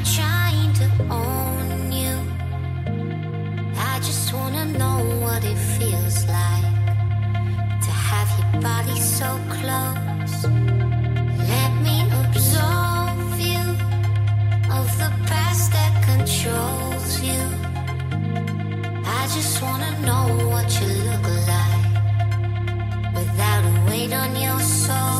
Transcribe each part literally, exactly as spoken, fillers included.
trying to own you. I just wanna know what it feels like to have your body so close. Let me absolve you of the past that controls you. I just wanna know what you look like without a weight on your soul.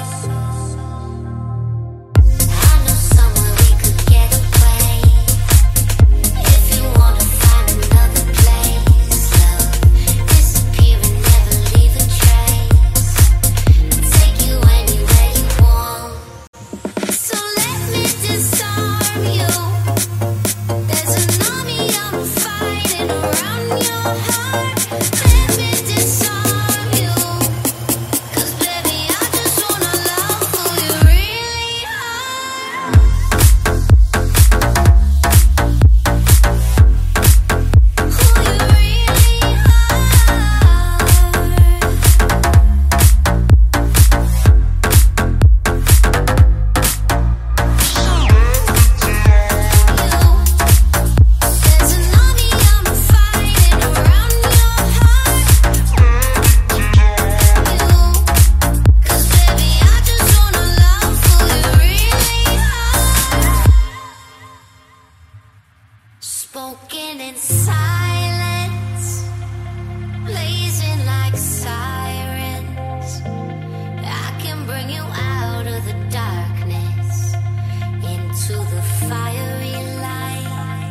Spoken in silence, blazing like sirens. I can bring you out of the darkness into the fiery light.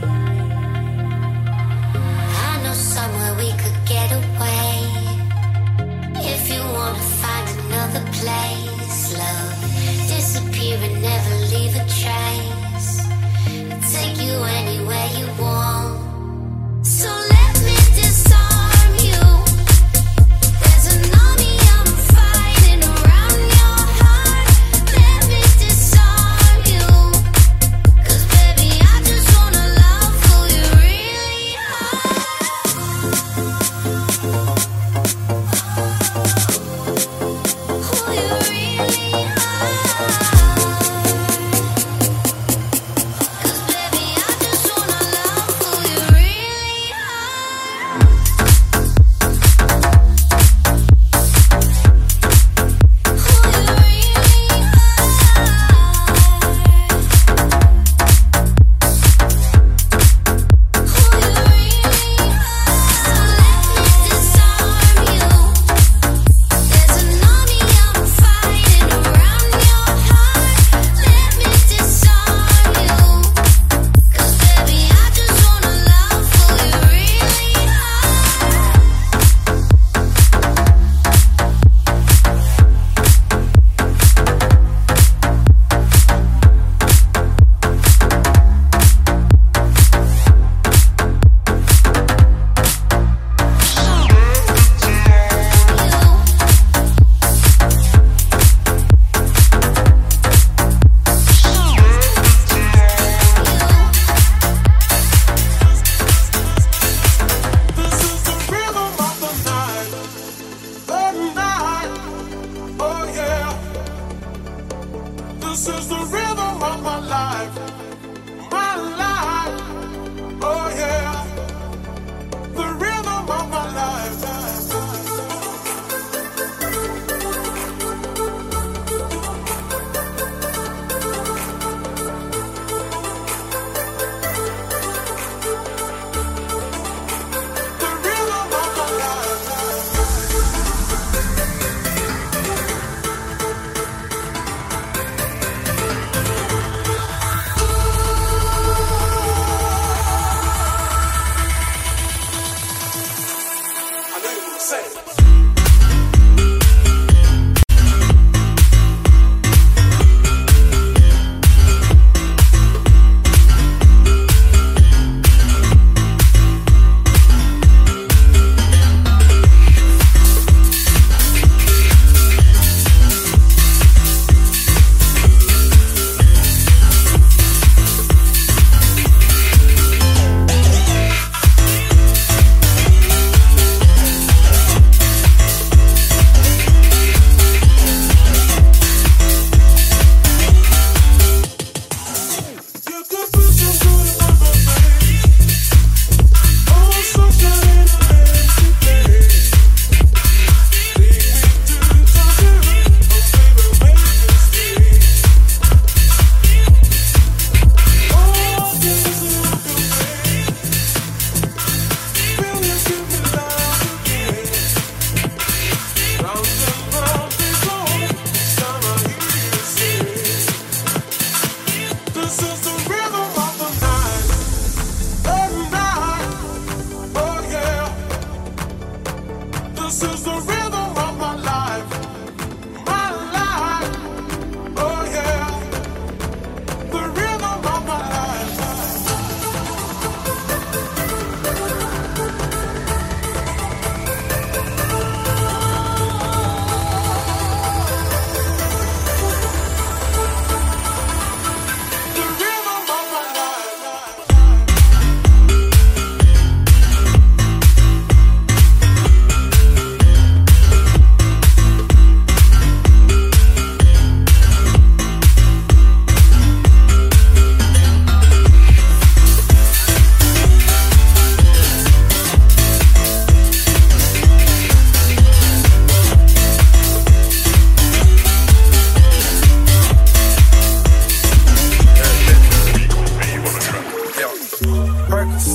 I know somewhere we could get away. If you wanna find another place, love, disappear and never leave a trace. Take you anywhere you want. So let me disarm you. There's an army I'm fighting around your heart. Let me disarm you. 'Cause baby, I just wanna love who you really are. Who you really are. Cause baby, I just wanna love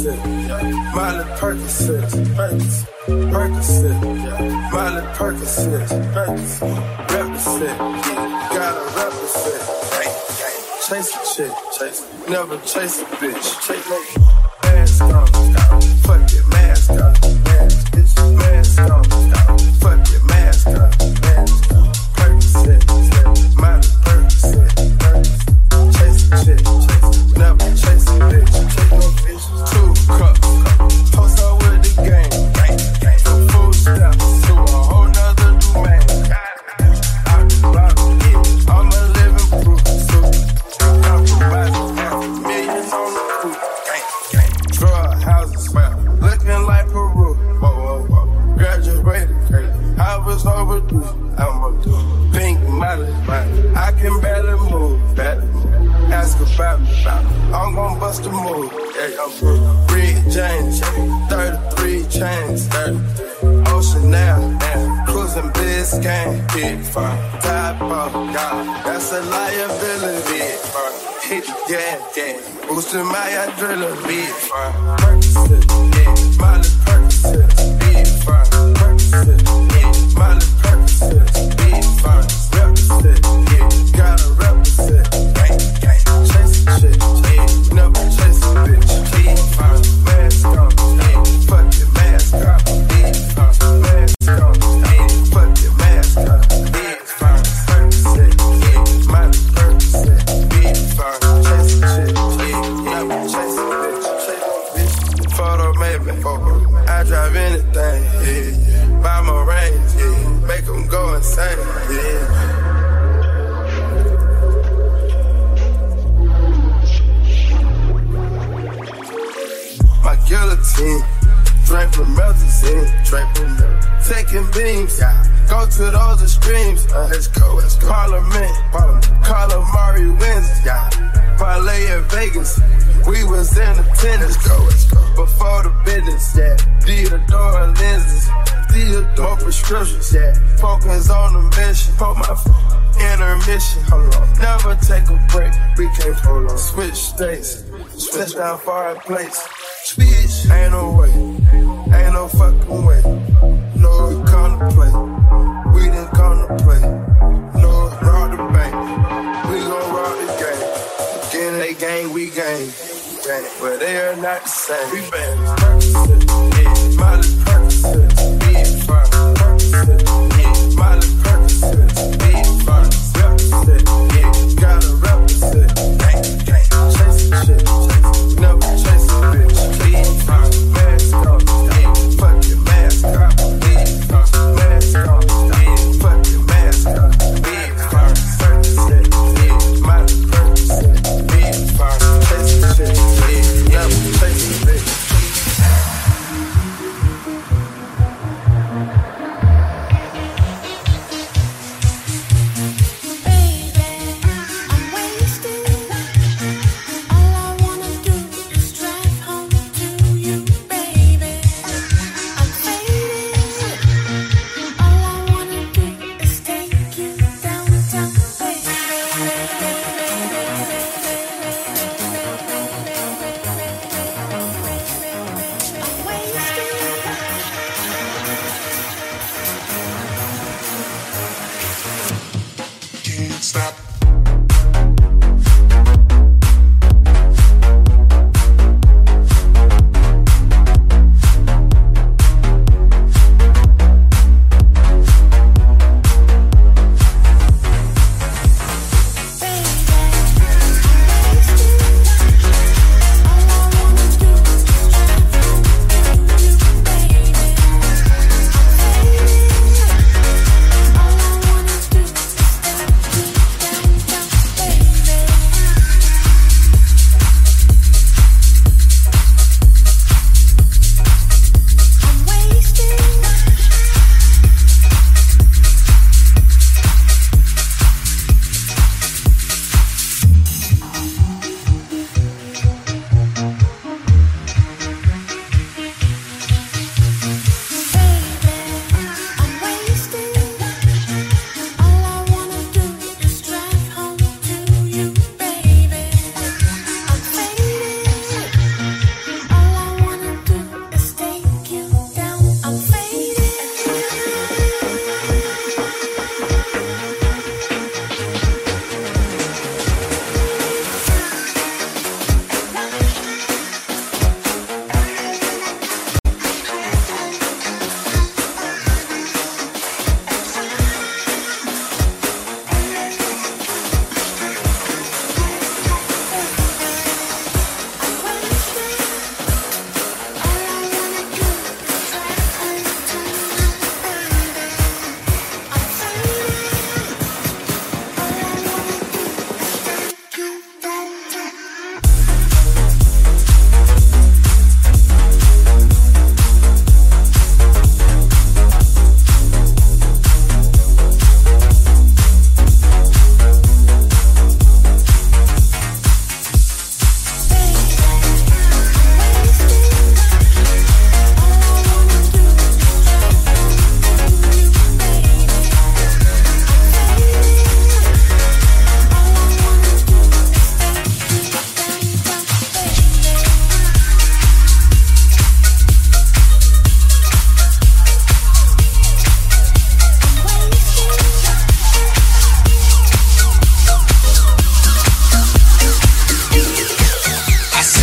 Percocet, Miley Percocet, Percocet, Percocet, Miley Percocet, Percocet, represent, gotta represent. Chase a chick, chase, never chase a bitch. Chase no mask on, fuck your mask on, mask, bitch, mask on, fuck your mask on, mask on. Percocet, Miley Percocet, Percocet, chase a chick, chase, never chase a bitch. Chase no bitch, two cups, post her with the game, from food stamps to a whole nother domain. Out the bottom, yeah, I'm a living proof, so millions on the coupe, drug houses, looking like Peru. Whoa, whoa, whoa. Graduated, crazy. I was overdue. I'm a pink Miley, I can barely move, barely move. Ask about me, about me. I'm gon' bust a move. Yeah, I'm through. Red James, thirty-three chains, thirty-three. Ocean now, now. Cruising Biscayne, big fun. Top off, God, that's a liability. Big fun. Hit the gas, gas. Boosting my adrenaline, big fun. Percocet, yeah. Miley Percocet, big fun. Percocet, yeah. Miley Percocet, big fun. Represent, yeah. Gotta represent. Gang, gang. Chase a chick, yeah. Never chase a bitch. Big fun. Mask on, yeah. Fuck your mask on, big fun. Mask on, yeah. Fuck your mask on, big fun. Percocet, yeah. Miley Percocet, big fun. Chase a chick, yeah. Never chase a bitch. Chase a bitch. Photo maybe, photo. I drive anything, yeah. Buy my range, yeah. Make them go insane, yeah. My guillotine, drink from Melazine, drink from Melazine. Taking beams, yeah. Go to those extremes, uh, let's go, let's go. Parliament, Parliament. Calamari wins, yeah. Parlay in Vegas, we was in attendance, let's go, let's go. Before the business, yeah. Theodore lenses, Theodore prescriptions, yeah. Focus on the mission, put my intermission, hold on. Never take a break, we can't hold on. Switch states, switch down far place. Switch, ain't no way, ain't no fucking way. No, we come to play, we didn't come to play. No, rock the bank, we gon' rock the game. Again, they gang, we gang, gang, but they are not the same. We bang, Percocet, yeah, Miley Percocet, big fun, Percocet, yeah, Miley Percocet, big fun, represent, yeah, gotta represent, gang, gang, chase a chick, chase, never chase a bitch, big fun, mask on, yeah, fuck your mask on, big fun, mask on, yeah, fuck your mask on, big fun, Percocet, yeah, Miley Percocet, big fun, chase a chick, yeah, never chase a bitch.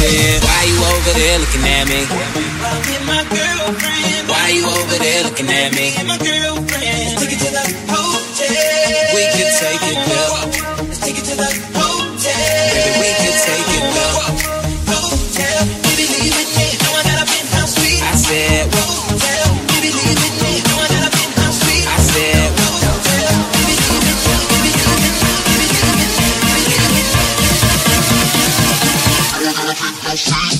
said, why you over there looking at me? With my girlfriend. Why you over there looking at me? And my girlfriend. Let's take it to the hotel. We could take it there. Let's take it to the hotel. Baby, we could take it there. Hotel. Baby, leave with me. No, I got a penthouse suite. I said, hotel. Baby, leave with me. No, I got a penthouse suite. I said, hotel. Baby, leave with me. Baby, leave with me. Baby, leave with me. Baby, leave with me. I got a penthouse suite.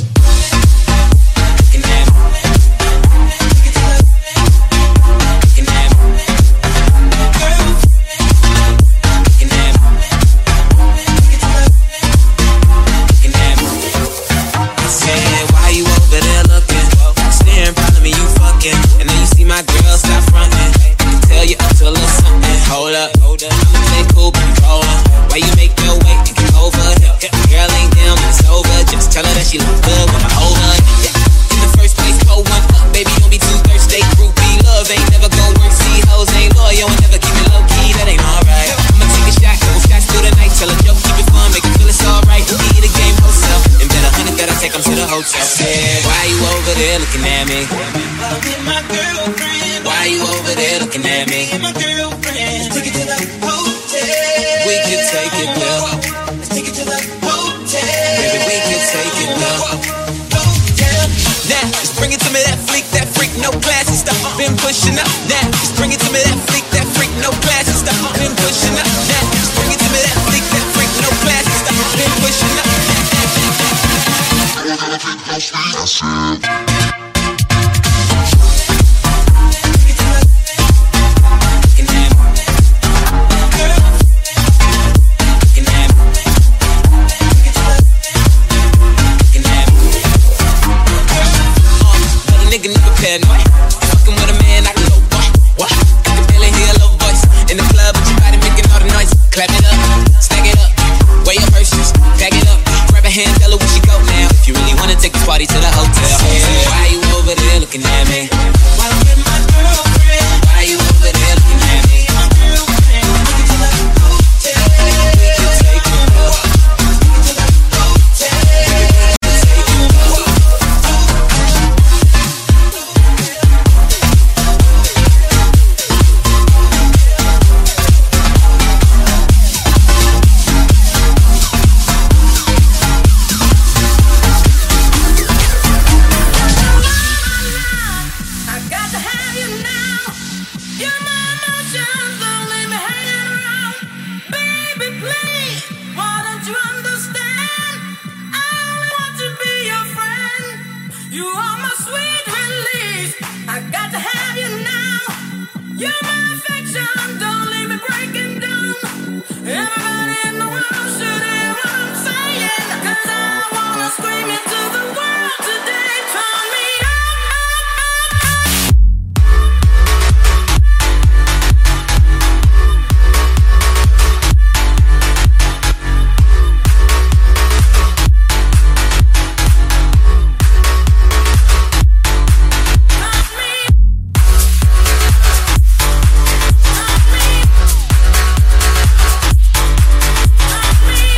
Hold up, hold up, I'ma take cool, but rollin'. Why you make your way and get over here? Girl ain't down, it's over. Just tell her that she look good when I hold her. Yeah. In the first place, pull one up, baby, don't be too thirsty. Groupie love ain't never gon' work. See, hoes ain't loyal and never keep it low key. That ain't alright. I'ma take a shot, couple shots through the night. Tell her, yo, keep it fun, make her feel it's alright. Eat a game wholesale, and bet a hundred that I take them to the hotel. Said, why you over there looking at me? With my girlfriend. Why you over there looking at me? And my girlfriend. Let's take it to the hotel. We could take it there. Let's take it to the hotel. Baby, we could take it there. Hotel. Now, just bring it to me, that fleek, that freak, no classy stuff. Been pushing up. Now, just bring it to me, that fleek, that freak, no classy stuff. Been pushing up. Now, just bring it to me, that fleek, that freak, no classy stuff. Been pushing up. I said. Paranoid. Fucking with a man, I can go, what, what? I can barely hear a little voice in the club, but your body making all the noise. Clap it up, stack it up, weigh your purses, pack it up, grab a hand, tell her where she go now. If you really wanna take this party to the hotel, yeah. Why you over there looking at me? Why I'm with my girlfriend? Why you over there looking at me? My girlfriend. Take it to the hotel. We can take it up. Take it to the hotel. Me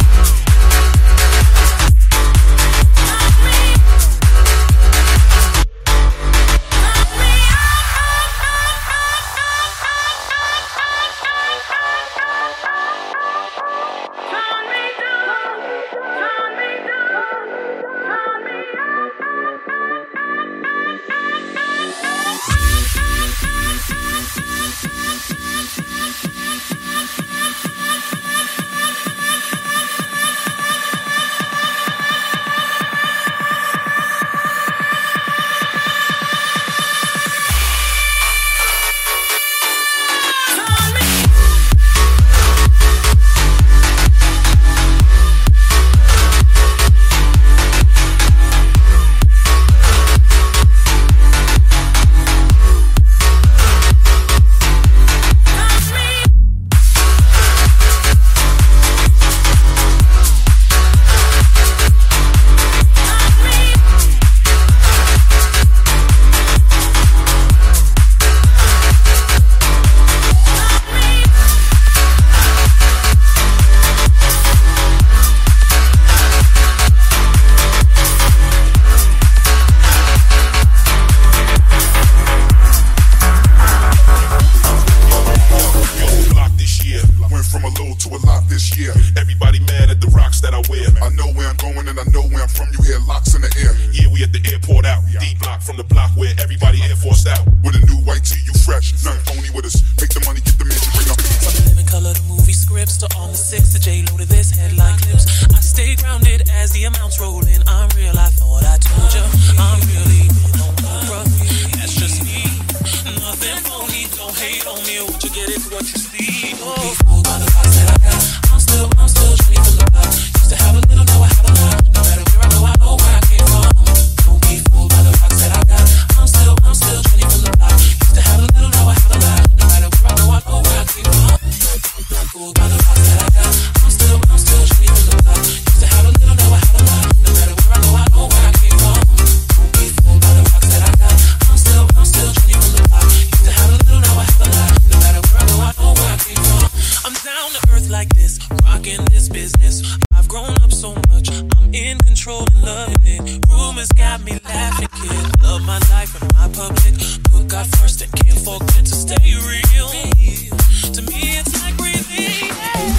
and I know where I'm from. You hear locks in the air. Yeah, we at the airport out. D block from the block where everybody Air Forced out. With a new white tee, you fresh. Nothing phony with us. Make the money, get the mansion, bring up. From the living color to movie scripts to all the six to J-Lo to this headline clips. I stay grounded as the amounts roll in. I'm real, I thought I told you. I'm really been on Oprah. That's just me. Nothing phony, don't hate on me. What you get is what you see. Oh, be fooled by the vibes that I got. I'm still, I'm still twenty from the block. Used to have a little, now I have a lot. No matter where I go, I know where I came from. Don't be fooled by the vibes that I got. I'm still, I'm still twenty from the block. Used to have a little, now I have a lot. No matter where I go, I know where I came from. Fooled by the vibes that I got. I'm still, I'm still twenty from the block. Used to have a little, now I have a lot. No matter where I go, I know where I came from. Don't be fooled by the vibes that I got. I'm still, I'm still twenty from the block. Used to have a little, now I have a lot. No matter where I go, I know where I came from. I'm down to earth like this, rocking this business. I've grown up so much, I'm in control and loving it. Rumors got me laughing, kid. Love my life and my public. Put God first and can't forget to stay real. To me, it's like breathing.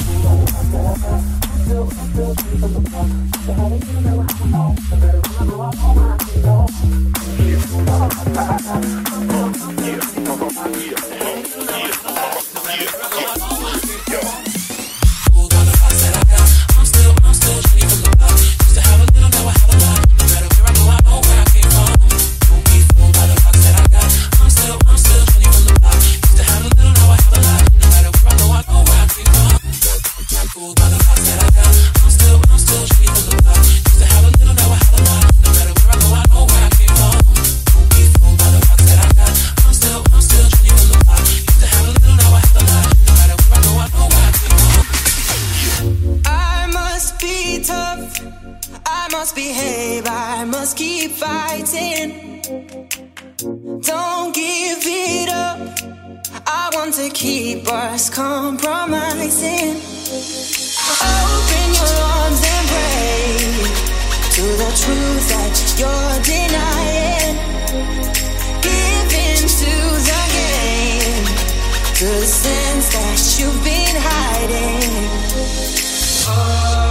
Behave, I must keep fighting. Don't give it up. I want to keep us compromising. Open your arms and pray to the truth that you're denying. Give into the game, to the sense that you've been hiding. Oh.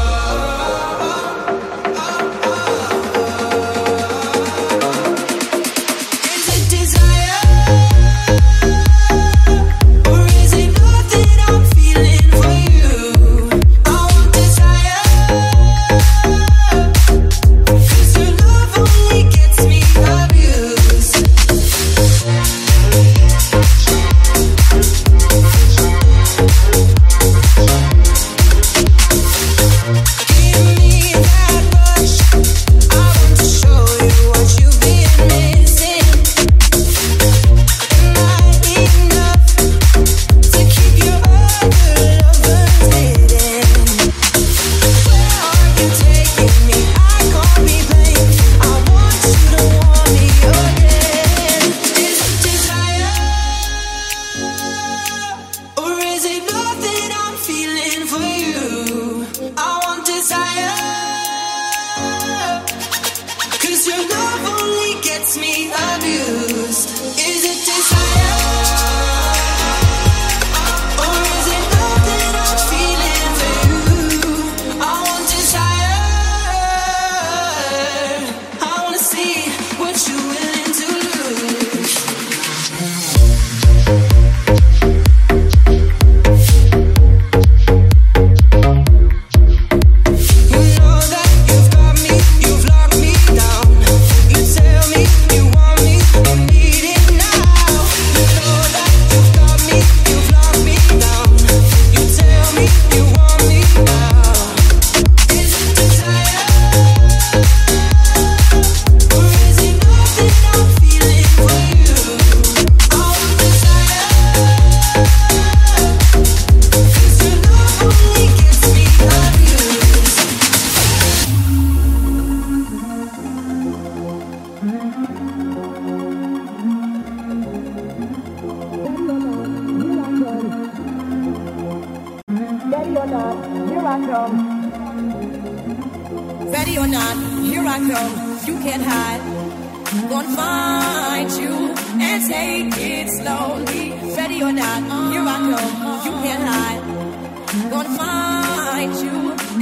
Ready or not, here I come. You can't hide. Gonna find you and take it slowly. Ready or not, here I come. You can't hide. Gonna find you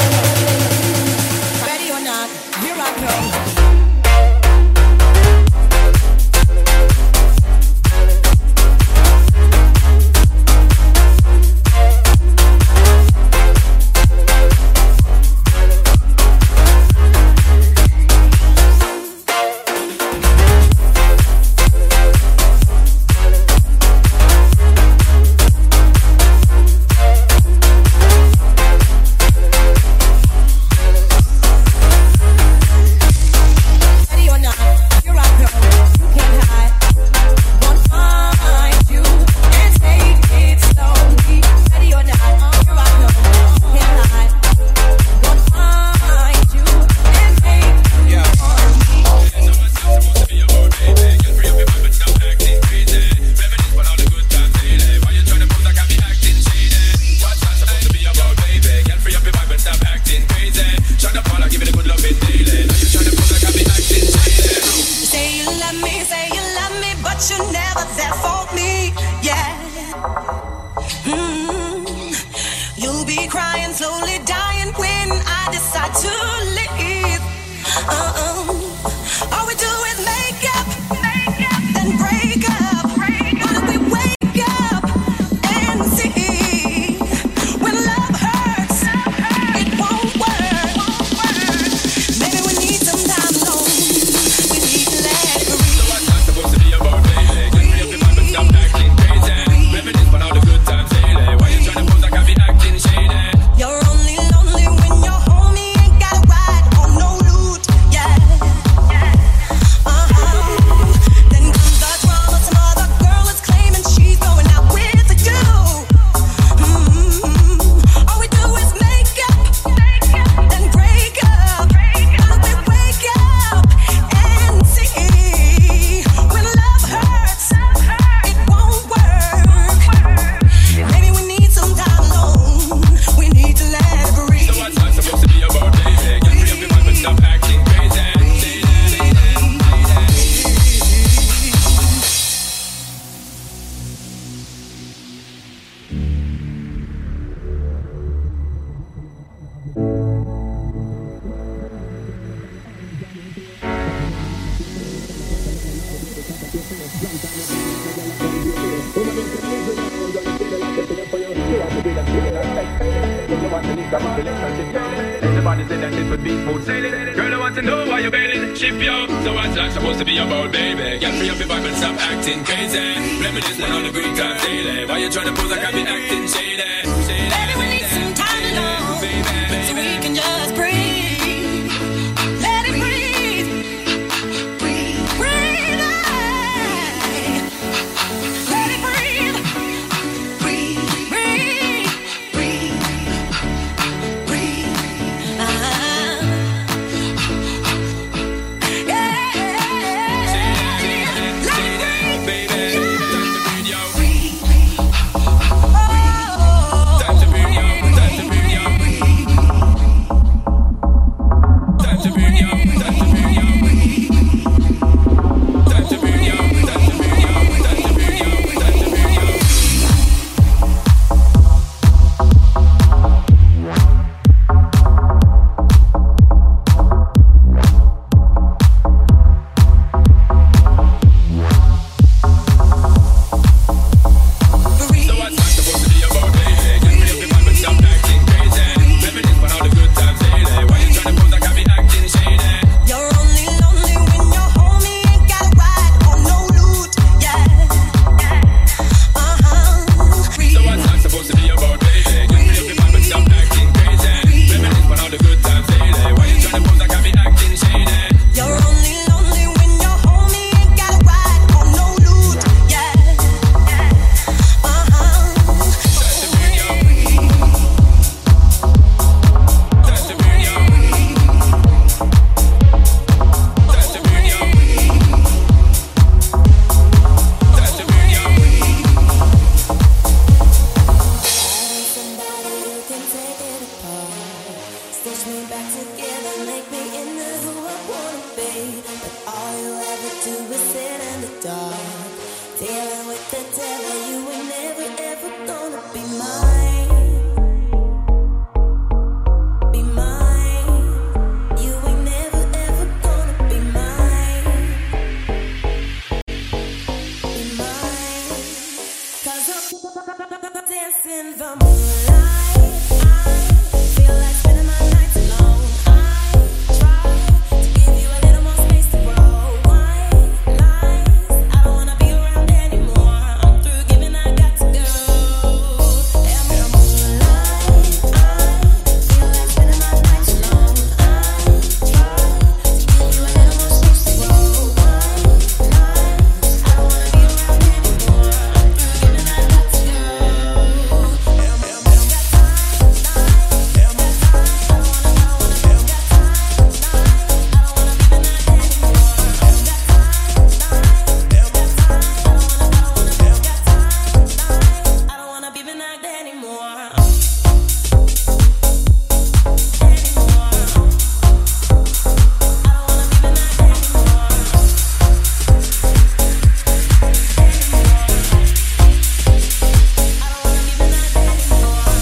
Ready or not, here I come. Everybody say that it would be smooth sailing. Girl, I want to know why you're bailing. Ship yo, so what's life supposed to be about, baby? Get free up your vibe and stop acting crazy. Reminiscing on the good times daily. Why you trying to pose like I be acting shady? Shady. Baby, we need some time alone. Baby. way, but all you ever do is sit in the dark, dealing with the devil. You ain't never ever gonna be mine. Be mine. You ain't never ever gonna be mine. Be mine. 'Cause I'm dancing the moonlight. I feel like spending my nights alone. I try to give you a little more space to grow. White lies, I don't wanna be around anymore. I'm through giving, I got to go. And the moonlight, I feel like spending my nights alone. I try to give you a little more space to grow. White lies, I don't wanna be around anymore. I'm through giving, I got to go. I don't wanna be knocked anymore. Anymore. I don't wanna be knocked anymore. I don't wanna be knocked anymore.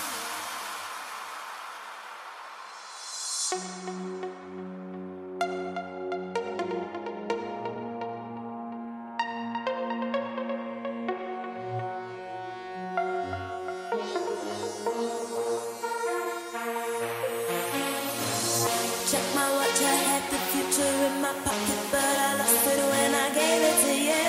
Check my watch, I had the future in my pocket, but I lost it when I gave it to you.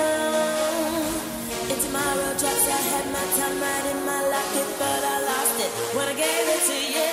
Into my road drops, I had my time right in my locket, but I lost it when I gave it to you.